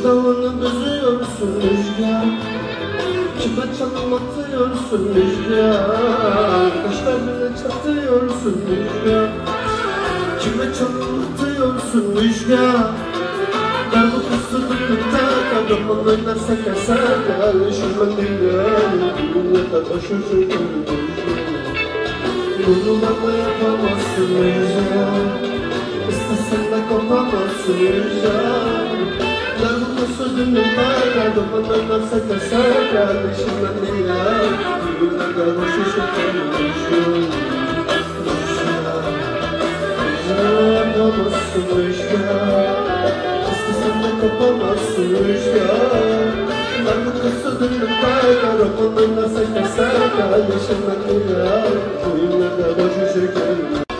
davulunu büzüyorsun rüzgar, kime çalım atıyorsun rüzgar, kaşlar bile çatıyorsun rüzgar, kime çalım atıyorsun rüzgar. Darbuka kadroman oynarsa keser Alışırma dinler Millete taşırsın rüzgar. Bunu bana yapamazsın rüzgar, İstesen de kopamazsın rüzgar. Darbuka sözünü var kadroman oynarsa keser Alışırma dinler Millete taşırsın rüzgar. Yapamazsın rüzgar, İstesen de kopamazsın rüzgar. Darbuka sözünü var kadroman oynarsa keser Alışırma dinler Millete taşırsın rüzgar.